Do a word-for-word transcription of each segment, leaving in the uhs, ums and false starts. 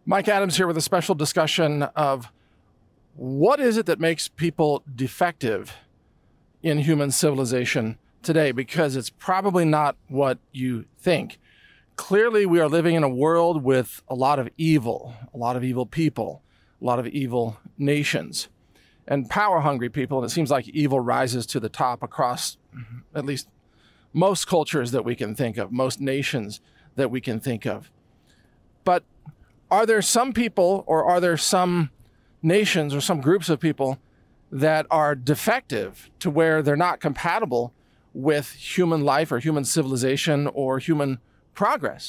Mike Adams here with a special discussion of what is it that makes people defective in human civilization today, because it's probably not what you think. Clearly, we are living in a world with a lot of evil, a lot of evil people, a lot of evil nations, and power-hungry people, and it seems like evil rises to the top across at least most cultures that we can think of, most nations that we can think of. But are there some people, or are there some nations or some groups of people that are defective to where they're not compatible with human life or human civilization or human progress?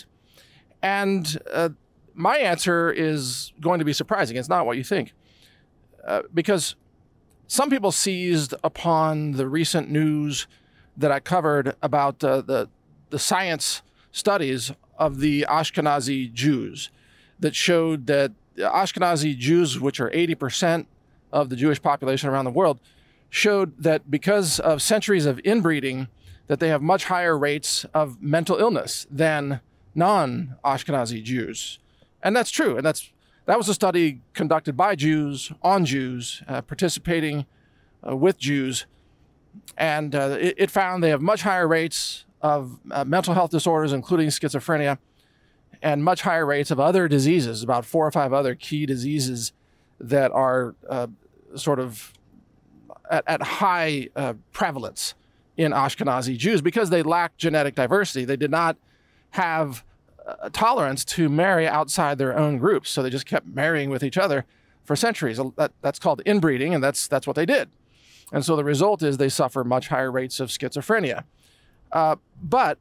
And uh, my answer is going to be surprising. It's not what you think. Uh, because some people seized upon the recent news that I covered about uh, the, the science studies of the Ashkenazi Jews that showed that Ashkenazi Jews, which are eighty percent of the Jewish population around the world, showed that because of centuries of inbreeding, that they have much higher rates of mental illness than non-Ashkenazi Jews. And that's true. And that's that was a study conducted by Jews, on Jews, uh, participating uh, with Jews. And uh, it, it found they have much higher rates of uh, mental health disorders, including schizophrenia, and much higher rates of other diseases, about four or five other key diseases that are uh, sort of at, at high uh, prevalence in Ashkenazi Jews because they lack genetic diversity. They did not have a tolerance to marry outside their own groups, so they just kept marrying with each other for centuries. That, that's called inbreeding, and that's that's what they did. And so the result is they suffer much higher rates of schizophrenia. Uh, but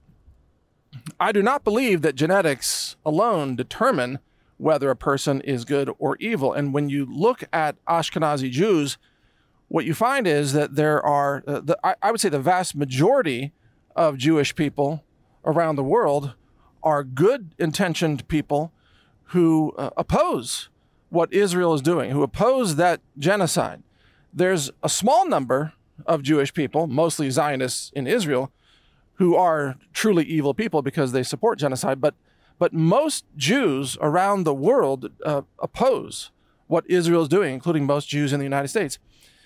I do not believe that genetics alone determine whether a person is good or evil. And when you look at Ashkenazi Jews, what you find is that there are, uh, the, I, I would say the vast majority of Jewish people around the world are good-intentioned people who uh, oppose what Israel is doing, who oppose that genocide. There's a small number of Jewish people, mostly Zionists in Israel, who are truly evil people because they support genocide, but but most Jews around the world uh, oppose what Israel is doing, including most Jews in the United States.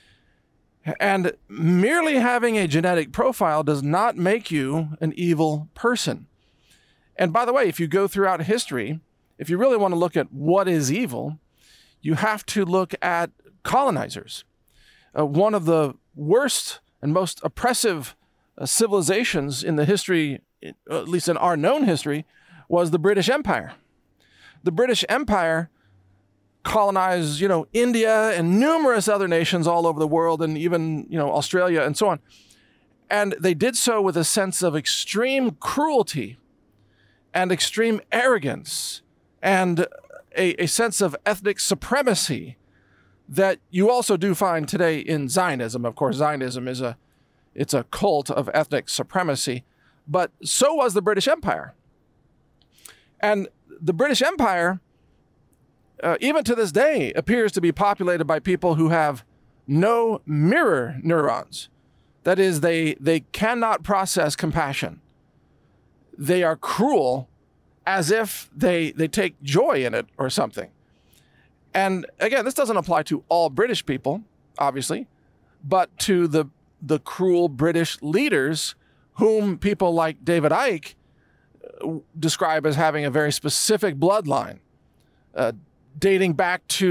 And merely having a genetic profile does not make you an evil person. And by the way, if you go throughout history, if you really want to look at what is evil, you have to look at colonizers. Uh, one of the worst and most oppressive Uh, civilizations in the history, at least in our known history, was the British Empire. The British Empire colonized, you know, India and numerous other nations all over the world, and even, you know, Australia and so on. And they did so with a sense of extreme cruelty and extreme arrogance and a, a sense of ethnic supremacy that you also do find today in Zionism. Of course, Zionism is a It's a cult of ethnic supremacy, but so was the British Empire. And the British Empire, uh, even to this day, appears to be populated by people who have no mirror neurons. That is, they, they cannot process compassion. They are cruel as if they, they take joy in it or something. And again, this doesn't apply to all British people, obviously, but to the the cruel British leaders whom people like David Icke describe as having a very specific bloodline, uh, dating back to,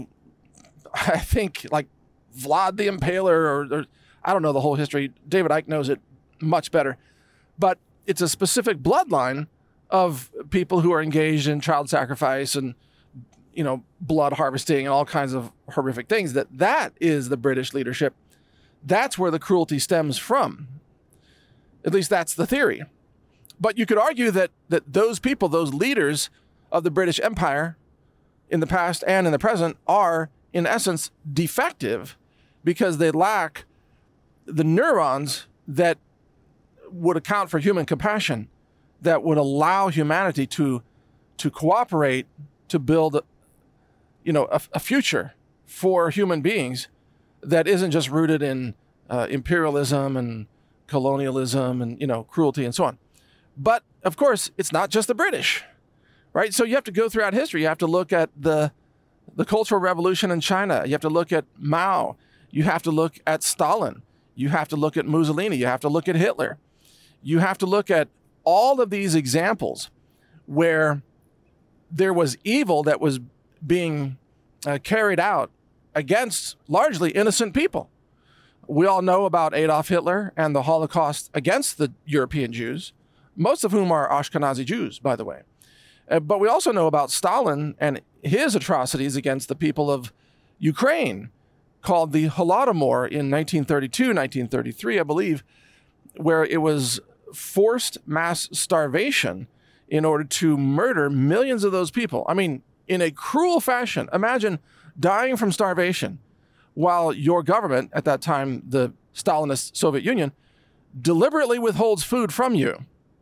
I think, like Vlad the Impaler, or, or I don't know the whole history. David Icke knows it much better. But it's a specific bloodline of people who are engaged in child sacrifice and, you know, blood harvesting and all kinds of horrific things. That that is the British leadership. That's where the cruelty stems from. At least that's the theory. But you could argue that that those people, those leaders of the British Empire in the past and in the present are, in essence, defective because they lack the neurons that would account for human compassion, that would allow humanity to to cooperate to build, you know, a, a future for human beings that isn't just rooted in uh, imperialism and colonialism and, you know, cruelty and so on. But of course, it's not just the British, right? So you have to go throughout history. You have to look at the, the Cultural Revolution in China. You have to look at Mao. You have to look at Stalin. You have to look at Mussolini. You have to look at Hitler. You have to look at all of these examples where there was evil that was being uh, carried out against largely innocent people. We all know about Adolf Hitler and the Holocaust against the European Jews, most of whom are Ashkenazi Jews, by the way. Uh, but we also know about Stalin and his atrocities against the people of Ukraine, called the Holodomor in nineteen thirty-two, nineteen thirty-three, I believe, where it was forced mass starvation in order to murder millions of those people. I mean, in a cruel fashion. Imagine dying from starvation while your government, at that time, the Stalinist Soviet Union, deliberately withholds food from you,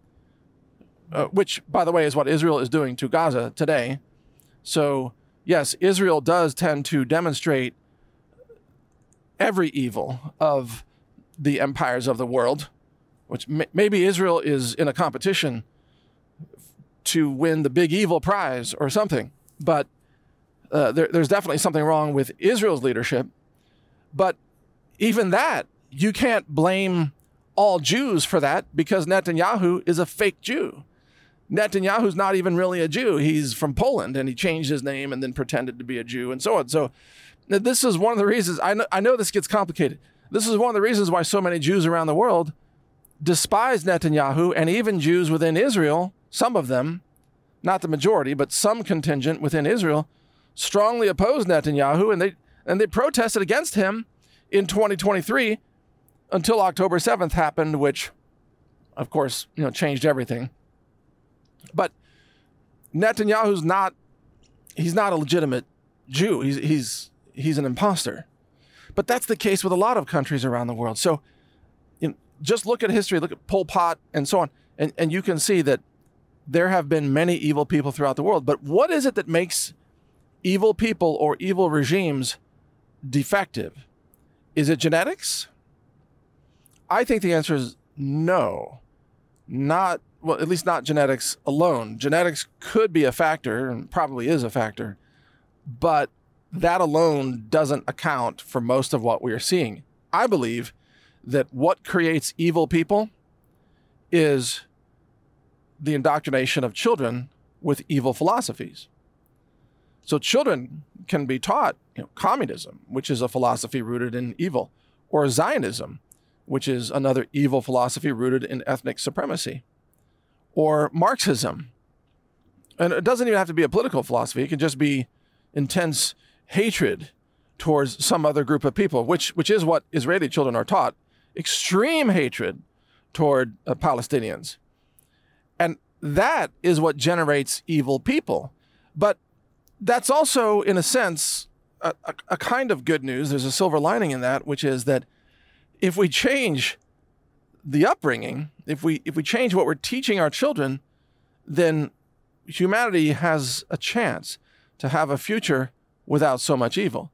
uh, which, by the way, is what Israel is doing to Gaza today. So, yes, Israel does tend to demonstrate every evil of the empires of the world, which may- maybe Israel is in a competition to win the big evil prize or something. But uh, there, there's definitely something wrong with Israel's leadership. But even that, you can't blame all Jews for that, because Netanyahu is a fake Jew. Netanyahu's not even really a Jew. He's from Poland, and he changed his name and then pretended to be a Jew and so on. So this is one of the reasons, I know, I know this gets complicated. This is one of the reasons why so many Jews around the world despise Netanyahu, and even Jews within Israel, some of them, not the majority, but some contingent within Israel, strongly oppose Netanyahu, and they and they protested against him in twenty twenty-three until October seventh happened, which, of course, you know, changed everything. But Netanyahu's not, he's not a legitimate Jew. He's he's he's an imposter. But that's the case with a lot of countries around the world. So you know, just look at history, look at Pol Pot and so on, and, and you can see that there have been many evil people throughout the world. But what is it that makes evil people or evil regimes defective? Is it genetics? I think the answer is no. Not, well, at least not genetics alone. Genetics could be a factor, and probably is a factor, but that alone doesn't account for most of what we are seeing. I believe that what creates evil people is the indoctrination of children with evil philosophies. So children can be taught, you know, communism, which is a philosophy rooted in evil, or Zionism, which is another evil philosophy rooted in ethnic supremacy, or Marxism. And it doesn't even have to be a political philosophy. It can just be intense hatred towards some other group of people, which which is what Israeli children are taught. Extreme hatred toward uh, Palestinians. And that is what generates evil people. But that's also, in a sense, a, a, a kind of good news. There's a silver lining in that, which is that if we change the upbringing, if we if we change what we're teaching our children, then humanity has a chance to have a future without so much evil.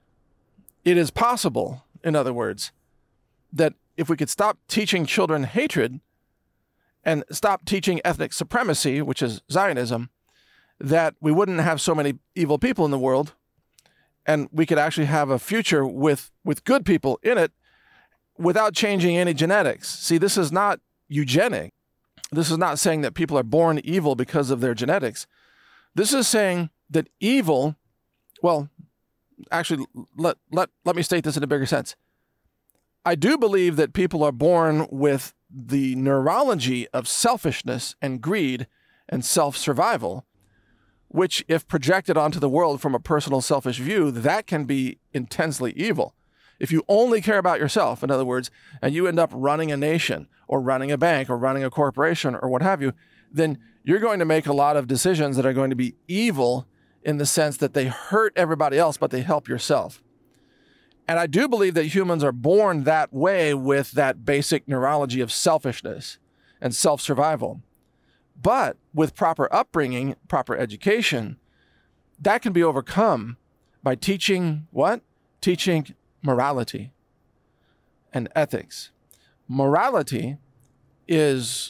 It is possible, in other words, that if we could stop teaching children hatred and stop teaching ethnic supremacy, which is Zionism, that we wouldn't have so many evil people in the world, and we could actually have a future with, with good people in it without changing any genetics. See, this is not eugenic. This is not saying that people are born evil because of their genetics. This is saying that evil, well, actually, let, let, let me state this in a bigger sense. I do believe that people are born with the neurology of selfishness and greed and self-survival, which, if projected onto the world from a personal selfish view, that can be intensely evil. If you only care about yourself, in other words, and you end up running a nation or running a bank or running a corporation or what have you, then you're going to make a lot of decisions that are going to be evil in the sense that they hurt everybody else, but they help yourself. And I do believe that humans are born that way, with that basic neurology of selfishness and self-survival. But with proper upbringing, proper education, that can be overcome by teaching what? Teaching morality and ethics. Morality is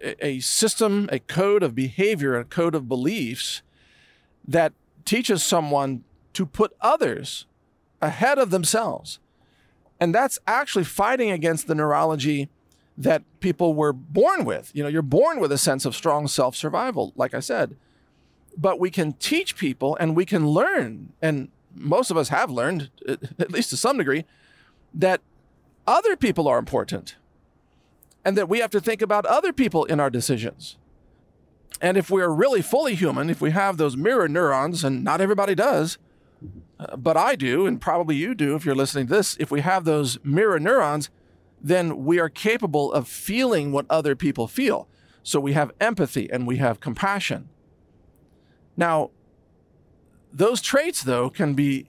a a system, a code of behavior, a code of beliefs that teaches someone to put others ahead of themselves. And that's actually fighting against the neurology that people were born with. You know, you're born with a sense of strong self-survival, like I said. But we can teach people and we can learn, and most of us have learned, at least to some degree, that other people are important and that we have to think about other people in our decisions. And if we're really fully human, if we have those mirror neurons, and not everybody does, uh, but I do, and probably you do if you're listening to this, if we have those mirror neurons, then we are capable of feeling what other people feel. So we have empathy and we have compassion. Now, those traits, though, can be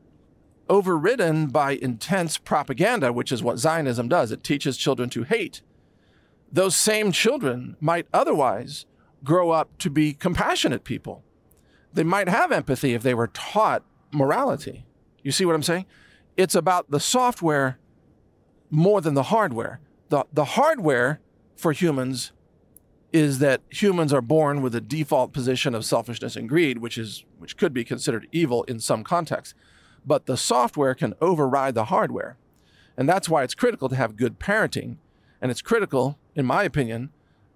overridden by intense propaganda, which is what Zionism does. It teaches children to hate. Those same children might otherwise grow up to be compassionate people. They might have empathy if they were taught morality. You see what I'm saying? It's about the software more than the hardware. The, the hardware for humans is that humans are born with a default position of selfishness and greed, which is which could be considered evil in some contexts. But the software can override the hardware. And that's why it's critical to have good parenting. And it's critical, in my opinion,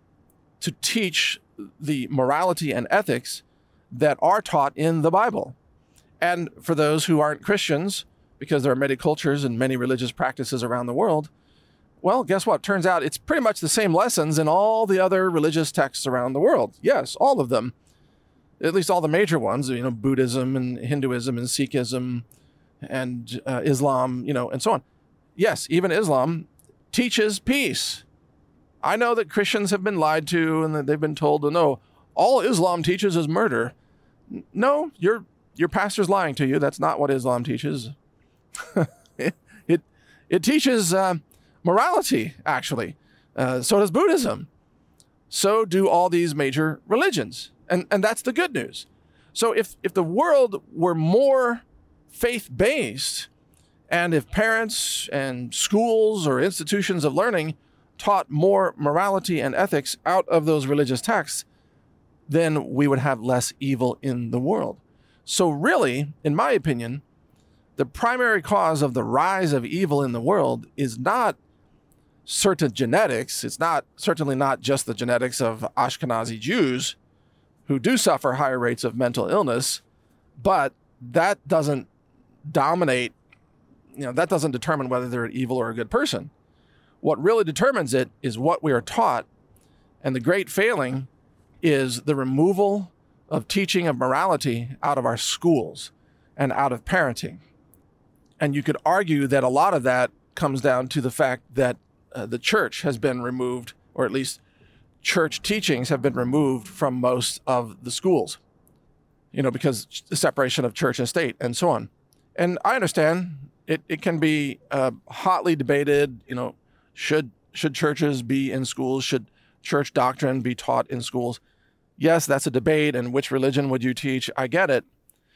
to teach the morality and ethics that are taught in the Bible. And for those who aren't Christians, because there are many cultures and many religious practices around the world, well, guess what? Turns out it's pretty much the same lessons in all the other religious texts around the world. Yes, all of them. At least all the major ones, you know, Buddhism and Hinduism and Sikhism and uh, Islam, you know, and so on. Yes, even Islam teaches peace. I know that Christians have been lied to and that they've been told, no, all Islam teaches is murder. No, your your pastor's lying to you. That's not what Islam teaches. it, it it teaches uh, morality, actually. Uh, so does Buddhism. So do all these major religions. And and that's the good news. So if if the world were more faith-based, and if parents and schools or institutions of learning taught more morality and ethics out of those religious texts, then we would have less evil in the world. So really, in my opinion, the primary cause of the rise of evil in the world is not certain genetics. It's not certainly not just the genetics of Ashkenazi Jews who do suffer higher rates of mental illness, but that doesn't dominate, you know, that doesn't determine whether they're an evil or a good person. What really determines it is what we are taught, and the great failing is the removal of teaching of morality out of our schools and out of parenting. And you could argue that a lot of that comes down to the fact that uh, the church has been removed, or at least church teachings have been removed from most of the schools, you know, because the separation of church and state and so on. And I understand it, it can be uh, hotly debated, you know, should should churches be in schools? Should church doctrine be taught in schools? Yes, that's a debate. And which religion would you teach? I get it.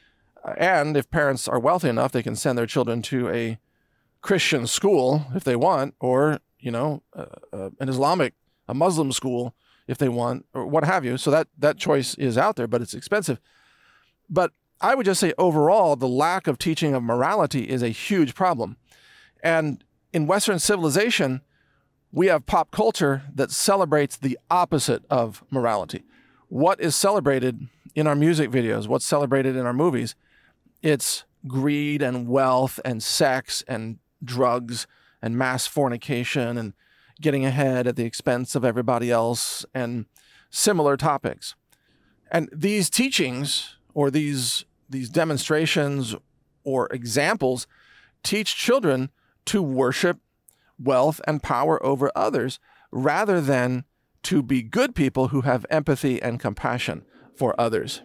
And if parents are wealthy enough, they can send their children to a Christian school if they want, or, you know, uh, uh, an Islamic, a Muslim school if they want, or what have you. So that, that choice is out there, but it's expensive. But I would just say overall, the lack of teaching of morality is a huge problem. And in Western civilization, we have pop culture that celebrates the opposite of morality. What is celebrated in our music videos? What's celebrated in our movies? It's greed and wealth and sex and drugs and mass fornication and getting ahead at the expense of everybody else and similar topics. And these teachings or these, these demonstrations or examples teach children to worship wealth and power over others rather than to be good people who have empathy and compassion for others.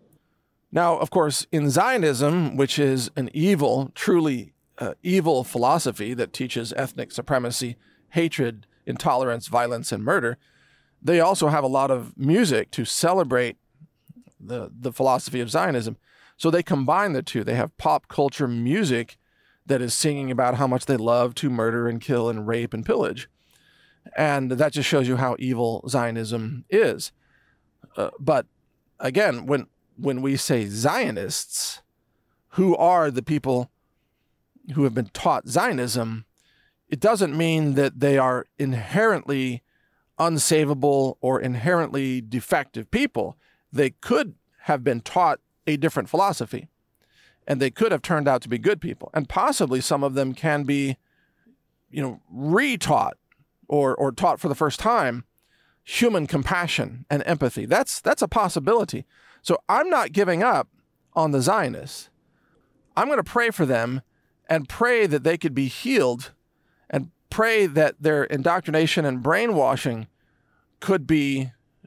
Now, of course, in Zionism, which is an evil, truly uh, evil philosophy that teaches ethnic supremacy, hatred, intolerance, violence, and murder, they also have a lot of music to celebrate the, the philosophy of Zionism. So they combine the two. They have pop culture music that is singing about how much they love to murder and kill and rape and pillage. And that just shows you how evil Zionism is. Uh, but again, when when we say Zionists, who are the people who have been taught Zionism, it doesn't mean that they are inherently unsavable or inherently defective people. They could have been taught a different philosophy, and they could have turned out to be good people. And possibly some of them can be, you know, re-taught or or taught for the first time human compassion and empathy. That's that's a possibility. So I'm not giving up on the Zionists. I'm going to pray for them and pray that they could be healed, and pray that their indoctrination and brainwashing could be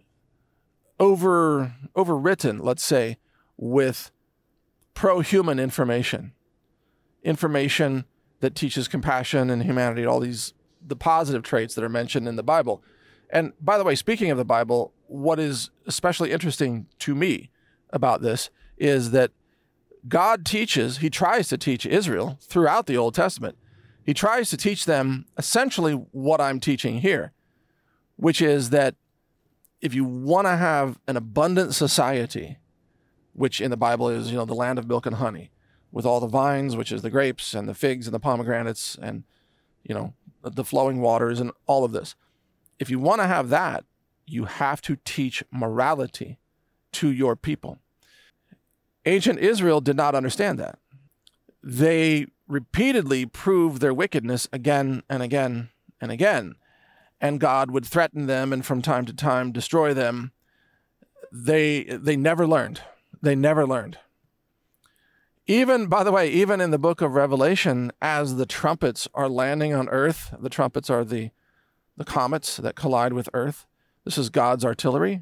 over overwritten, let's say, with pro-human information. Information that teaches compassion and humanity, all these, the positive traits that are mentioned in the Bible. And by the way, speaking of the Bible, what is especially interesting to me about this is that God teaches, he tries to teach Israel throughout the Old Testament. He tries to teach them essentially what I'm teaching here, which is that if you want to have an abundant society, which in the Bible is, you know, the land of milk and honey, with all the vines, which is the grapes and the figs and the pomegranates and, you know, the flowing waters and all of this. If you want to have that, you have to teach morality to your people. Ancient Israel did not understand that. They repeatedly proved their wickedness again and again and again, and God would threaten them and from time to time destroy them. They they never learned. They never learned. Even, by the way, even in the book of Revelation, as the trumpets are landing on earth, the trumpets are the, the comets that collide with earth. This is God's artillery.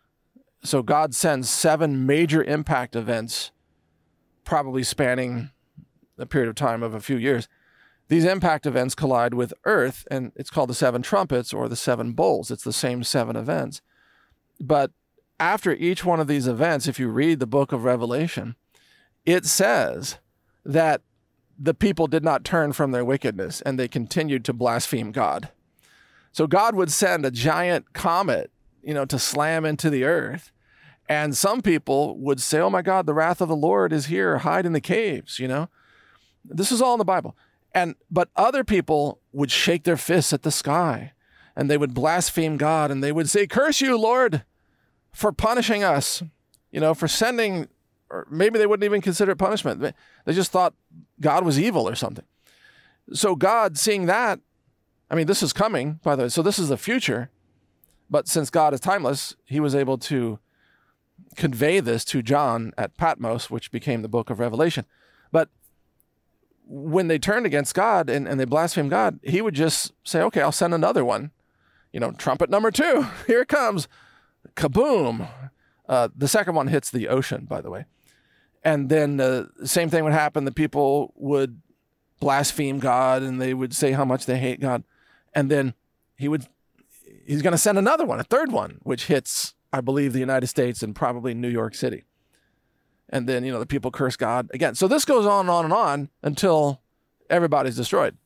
So God sends seven major impact events, probably spanning a period of time of a few years. These impact events collide with earth, and it's called the seven trumpets or the seven bowls. It's the same seven events. But after each one of these events, if you read the book of Revelation, it says that the people did not turn from their wickedness and they continued to blaspheme God. So God would send a giant comet, you know, to slam into the earth. And some people would say, oh my God, the wrath of the Lord is here, hide in the caves, you know. This is all in the Bible. And but other people would shake their fists at the sky and they would blaspheme God and they would say, curse you, Lord, for punishing us, you know, for sending, or maybe they wouldn't even consider it punishment. They just thought God was evil or something. So God, seeing that, I mean, this is coming, by the way, so this is the future. But since God is timeless, he was able to convey this to John at Patmos, which became the book of Revelation. But when they turned against God and, and they blasphemed God, he would just say, okay, I'll send another one. You know, trumpet number two, here it comes. Kaboom. Uh, the second one hits the ocean, by the way. And then uh, the same thing would happen. The people would blaspheme God and they would say how much they hate God. And then he would, he's going to send another one, a third one, which hits, I believe, the United States and probably New York City. And then, you know, the people curse God again. So this goes on and on and on until everybody's destroyed.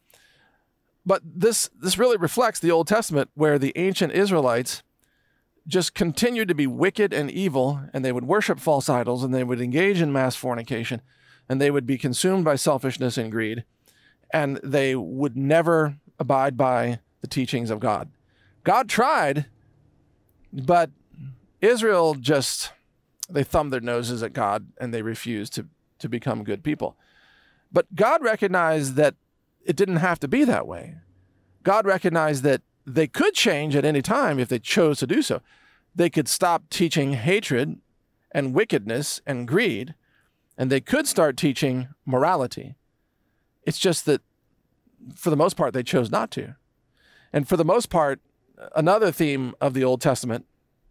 But this, this really reflects the Old Testament, where the ancient Israelites just continued to be wicked and evil, and they would worship false idols, and they would engage in mass fornication, and they would be consumed by selfishness and greed, and they would never abide by the teachings of God. God tried, but Israel just, they thumbed their noses at God, and they refused to, to become good people. But God recognized that it didn't have to be that way. God recognized that they could change at any time if they chose to do so. They could stop teaching hatred and wickedness and greed, and they could start teaching morality. It's just that, for the most part, they chose not to. And for the most part, another theme of the Old Testament,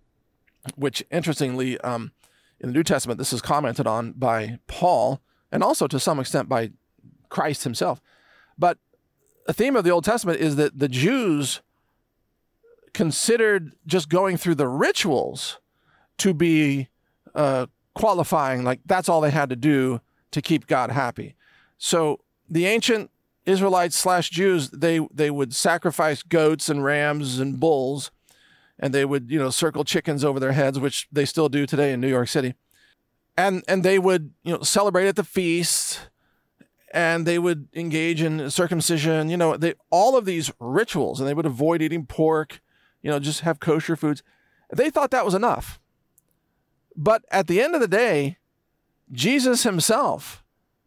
which interestingly, um, in the New Testament, this is commented on by Paul, and also to some extent by Christ himself. But a theme of the Old Testament is that the Jews considered just going through the rituals to be uh, qualifying, like that's all they had to do to keep God happy. So the ancient Israelites slash Jews, they, they would sacrifice goats and rams and bulls, and they would, you know, circle chickens over their heads, which they still do today in New York City. And, and they would, you know, celebrate at the feast, and they would engage in circumcision, you know, they, all of these rituals, and they would avoid eating pork, you know, just have kosher foods. They thought that was enough. But at the end of the day, Jesus himself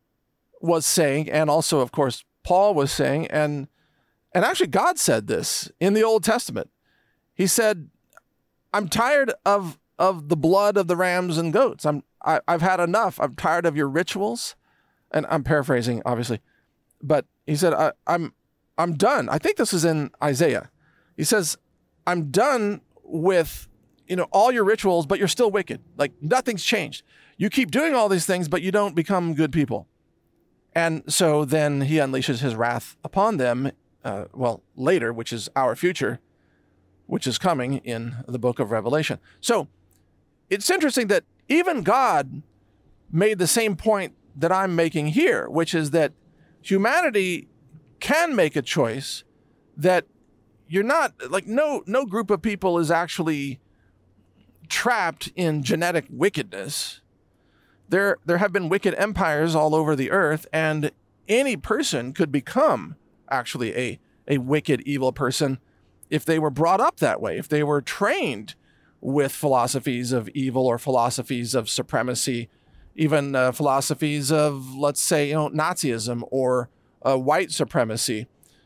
was saying, and also, of course, Paul was saying, and and actually God said this in the Old Testament. He said, I'm tired of of the blood of the rams and goats. I'm I, I've had enough. I'm tired of your rituals. And I'm paraphrasing, obviously. But he said, I, I'm I'm done. I think this is in Isaiah. He says, I'm done with, you know, all your rituals, but you're still wicked. Like nothing's changed. You keep doing all these things, but you don't become good people. And so then he unleashes his wrath upon them, uh, well, later, which is our future, which is coming in the book of Revelation. So it's interesting that even God made the same point that I'm making here, which is that humanity can make a choice that you're not, like no, no group of people is actually trapped in genetic wickedness. There, there have been wicked empires all over the earth, and any person could become actually a, a wicked, evil person if they were brought up that way, if they were trained with philosophies of evil or philosophies of supremacy, even uh, philosophies of, let's say, you know, Nazism or uh, white supremacy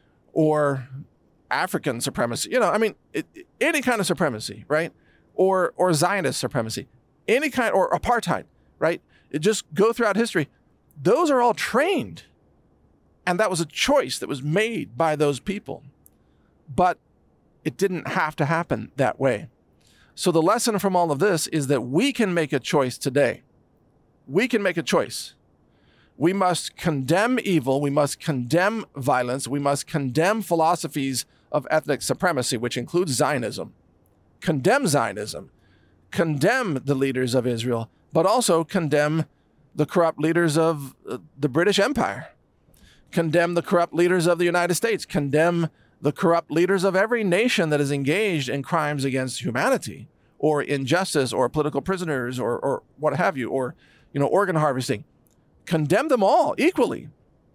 or African supremacy. You know, I mean, it, any kind of supremacy, right? Or or Zionist supremacy, any kind, or apartheid, right? It just go throughout history. Those are all trained. And that was a choice that was made by those people. But it didn't have to happen that way. So the lesson from all of this is that we can make a choice today. We can make a choice. We must condemn evil. We must condemn violence. We must condemn philosophies of ethnic supremacy, which includes Zionism. Condemn Zionism. Condemn the leaders of Israel, but also condemn the corrupt leaders of the British Empire. Condemn the corrupt leaders of the United States. Condemn the corrupt leaders of every nation that is engaged in crimes against humanity or injustice or political prisoners or, or what have you, or, you know, organ harvesting. Condemn them all equally.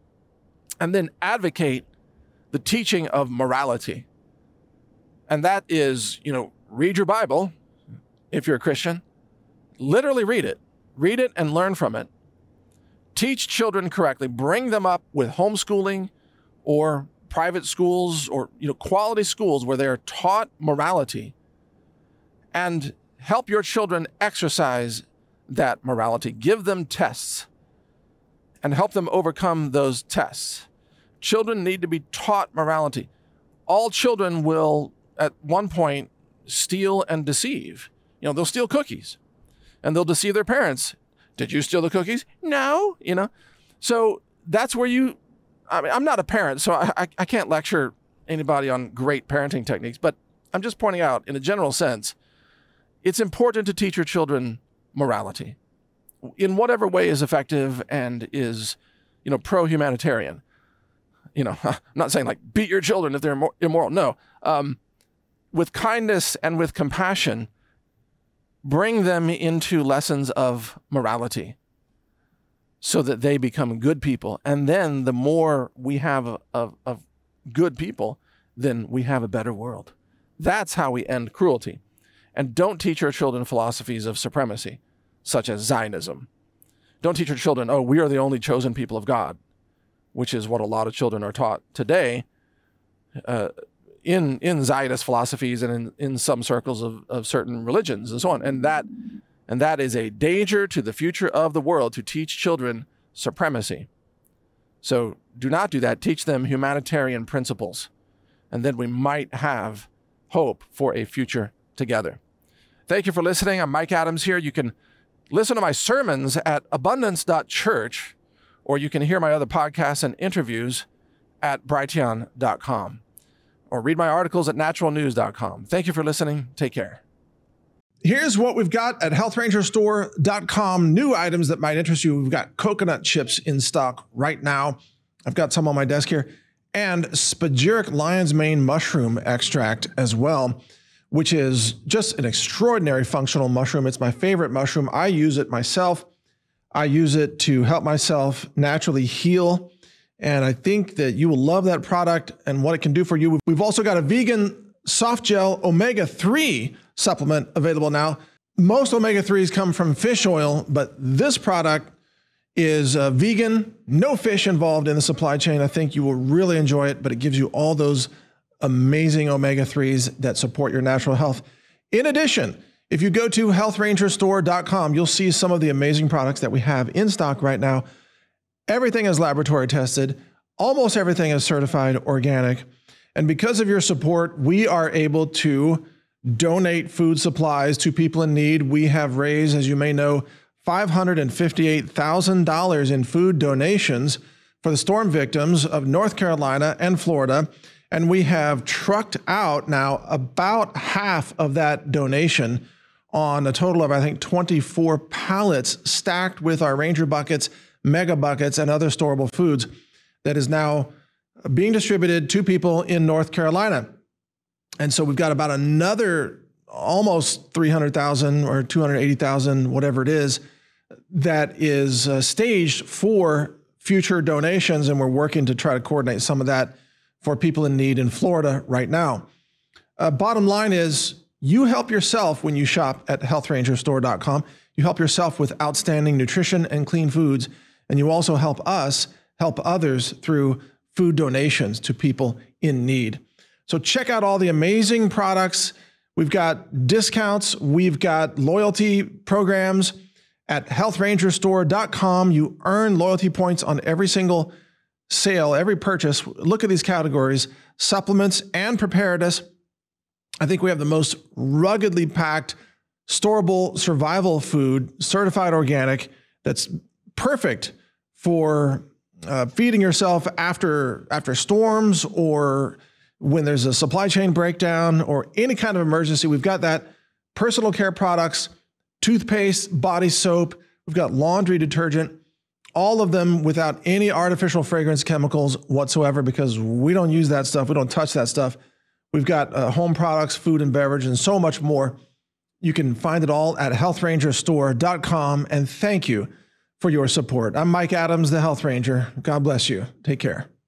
And then advocate the teaching of morality. And that is, you know, read your Bible if you're a Christian. Literally read it. Read it and learn from it. Teach children correctly. Bring them up with homeschooling or private schools or, you know, quality schools where they are taught morality, and help your children exercise that morality. Give them tests and help them overcome those tests. Children need to be taught morality. All children will, at one point, steal and deceive. You know, they'll steal cookies and they'll deceive their parents. Did you steal the cookies? No, you know. So that's where you, I mean, I'm not a parent, so I, I, I can't lecture anybody on great parenting techniques, but I'm just pointing out, in a general sense, it's important to teach your children morality in whatever way is effective and is, you know, pro-humanitarian. You know, I'm not saying like beat your children if they're immoral. No. Um, with kindness and with compassion, bring them into lessons of morality so that they become good people. And then the more we have of, of, of good people, then we have a better world. That's how we end cruelty. And don't teach your children philosophies of supremacy, such as Zionism. Don't teach your children, oh, we are the only chosen people of God, which is what a lot of children are taught today uh, in, in Zionist philosophies and in, in some circles of, of certain religions and so on. And that, and that is a danger to the future of the world, to teach children supremacy. So do not do that. Teach them humanitarian principles. And then we might have hope for a future together. Thank you for listening. I'm Mike Adams here. You can listen to my sermons at abundance dot church, or you can hear my other podcasts and interviews at brighteon dot com, or read my articles at natural news dot com. Thank you for listening. Take care. Here's what we've got at health ranger store dot com. New items that might interest you. We've got coconut chips in stock right now. I've got some on my desk here, and spagyric lion's mane mushroom extract as well, which is just an extraordinary functional mushroom. It's my favorite mushroom. I use it myself. I use it to help myself naturally heal. And I think that you will love that product and what it can do for you. We've also got a vegan soft gel omega three supplement available now. Most omega threes come from fish oil, but this product is uh, vegan, no fish involved in the supply chain. I think you will really enjoy it, but it gives you all those amazing omega threes that support your natural health. In addition, if you go to health ranger store dot com, you'll see some of the amazing products that we have in stock right now. Everything is laboratory tested. Almost everything is certified organic. And because of your support, we are able to donate food supplies to people in need. We have raised, as you may know, five hundred fifty-eight thousand dollars in food donations for the storm victims of North Carolina and Florida. And we have trucked out now about half of that donation on a total of, I think, twenty-four pallets stacked with our Ranger buckets, mega buckets, and other storable foods that is now being distributed to people in North Carolina. And so we've got about another almost three hundred thousand or two hundred eighty thousand, whatever it is, that is uh, staged for future donations. And we're working to try to coordinate some of that for people in need in Florida right now. Uh, bottom line is, you help yourself when you shop at health ranger store dot com. You help yourself with outstanding nutrition and clean foods. And you also help us help others through food donations to people in need. So check out all the amazing products. We've got discounts. We've got loyalty programs at health ranger store dot com. You earn loyalty points on every single sale, every purchase. Look at these categories: supplements and preparedness. I think we have the most ruggedly packed, storable survival food, certified organic, that's perfect for uh, feeding yourself after, after storms, or when there's a supply chain breakdown or any kind of emergency. We've got that. Personal care products, toothpaste, body soap. We've got laundry detergent, all of them without any artificial fragrance chemicals whatsoever, because we don't use that stuff. We don't touch that stuff. We've got uh, home products, food and beverage, and so much more. You can find it all at health ranger store dot com. And thank you for your support. I'm Mike Adams, the Health Ranger. God bless you. Take care.